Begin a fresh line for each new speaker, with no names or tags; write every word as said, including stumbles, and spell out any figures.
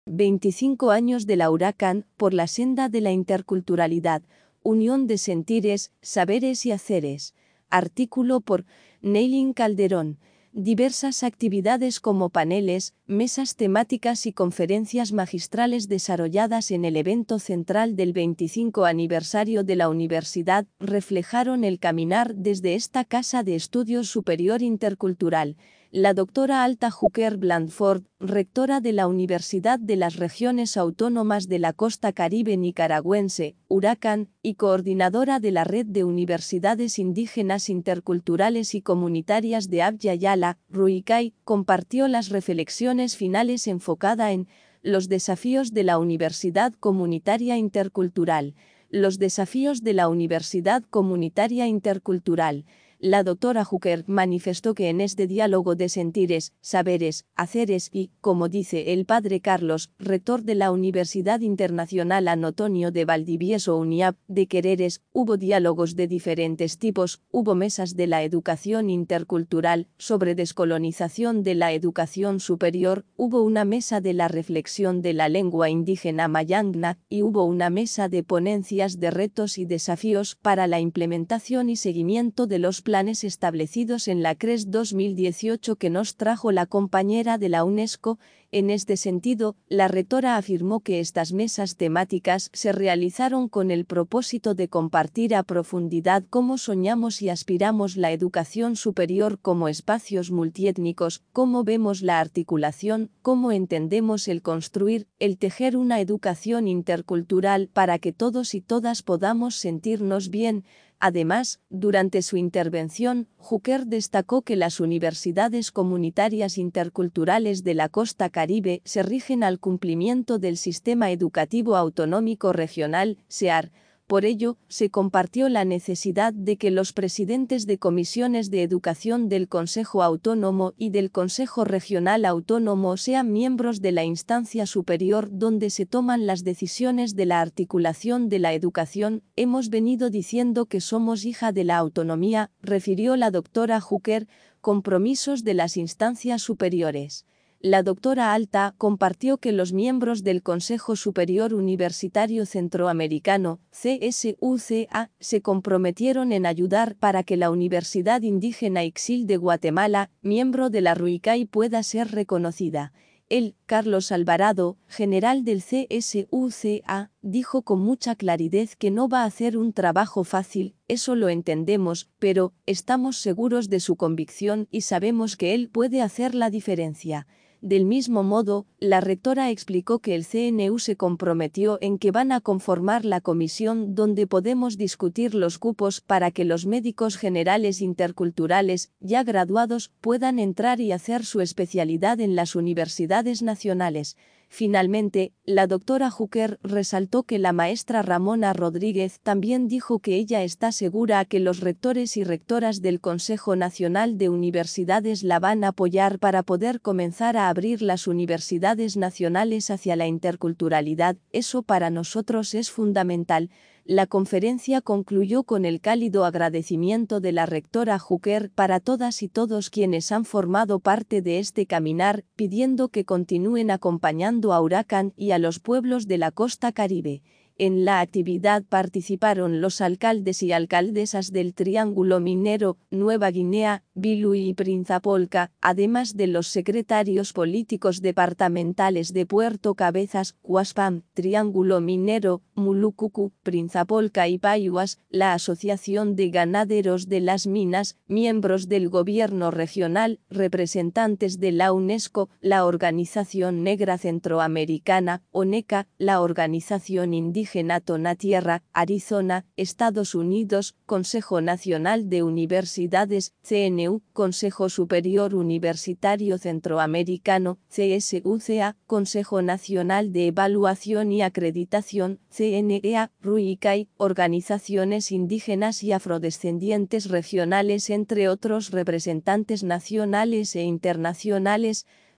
veinticinco años de la Huracán por la senda de la interculturalidad, unión de sentires, saberes y haceres. Artículo por Neilin Calderón. Diversas actividades como paneles, mesas temáticas y conferencias magistrales desarrolladas en el evento central del veinticinco aniversario de la universidad reflejaron el caminar desde esta Casa de Estudios Superior Intercultural. La doctora Alta Hooker Blandford, rectora de la Universidad de las Regiones Autónomas de la Costa Caribe Nicaragüense, Huracán, y coordinadora de la Red de Universidades Indígenas Interculturales y Comunitarias de Abya Yala, Ruicay, compartió las reflexiones finales enfocada en los desafíos de la Universidad Comunitaria Intercultural. Los desafíos de la Universidad Comunitaria Intercultural. La doctora Hooker manifestó que en este diálogo de sentires, saberes, haceres y, como dice el padre Carlos, rector de la Universidad Internacional Antonio de Valdivieso UNIAP, de quereres, hubo diálogos de diferentes tipos, hubo mesas de la educación intercultural, sobre descolonización de la educación superior, hubo una mesa de la reflexión de la lengua indígena mayangna, y hubo una mesa de ponencias de retos y desafíos para la implementación y seguimiento de los planes establecidos en la C R E S dos mil dieciocho que nos trajo la compañera de la UNESCO. En este sentido, la rectora afirmó que estas mesas temáticas se realizaron con el propósito de compartir a profundidad cómo soñamos y aspiramos la educación superior como espacios multiétnicos, cómo vemos la articulación, cómo entendemos el construir, el tejer una educación intercultural para que todos y todas podamos sentirnos bien. Además, durante su intervención, Hooker destacó que las universidades comunitarias interculturales de la costa caribe se rigen al cumplimiento del Sistema Educativo Autonómico Regional, S E A R. Por ello, se compartió la necesidad de que los presidentes de comisiones de educación del Consejo Autónomo y del Consejo Regional Autónomo sean miembros de la instancia superior donde se toman las decisiones de la articulación de la educación. Hemos venido diciendo que somos hija de la autonomía, refirió la doctora Hooker, compromisos de las instancias superiores. La doctora Alta compartió que los miembros del Consejo Superior Universitario Centroamericano, C S U C A, se comprometieron en ayudar para que la Universidad Indígena Ixil de Guatemala, miembro de la Ruicay, pueda ser reconocida. Él, Carlos Alvarado, general del C S U C A, dijo con mucha claridad que no va a hacer un trabajo fácil, eso lo entendemos, pero estamos seguros de su convicción y sabemos que él puede hacer la diferencia. Del mismo modo, la rectora explicó que el C N U se comprometió en que van a conformar la comisión donde podemos discutir los cupos para que los médicos generales interculturales, ya graduados, puedan entrar y hacer su especialidad en las universidades nacionales. Finalmente, la doctora Hooker resaltó que la maestra Ramona Rodríguez también dijo que ella está segura que los rectores y rectoras del Consejo Nacional de Universidades la van a apoyar para poder comenzar a abrir las universidades nacionales hacia la interculturalidad. Eso para nosotros es fundamental. La conferencia concluyó con el cálido agradecimiento de la rectora Hooker para todas y todos quienes han formado parte de este caminar, pidiendo que continúen acompañando a Huracán y a los pueblos de la costa caribe. En la actividad participaron los alcaldes y alcaldesas del Triángulo Minero, Nueva Guinea, Bilu y Prinzapolca, además de los secretarios políticos departamentales de Puerto Cabezas, Huaspam, Triángulo Minero, Mulucucu, Prinzapolca y Payuas, la Asociación de Ganaderos de las Minas, miembros del gobierno regional, representantes de la UNESCO, la Organización Negra Centroamericana, ONECA, la Organización Indígena Tonatierra, Arizona, Estados Unidos, Consejo Nacional de Universidades, C N U, Consejo Superior Universitario Centroamericano, C S U C A, Consejo Nacional de Evaluación y Acreditación, C N E A, Ruicay, organizaciones indígenas y afrodescendientes regionales entre otros representantes nacionales e internacionales.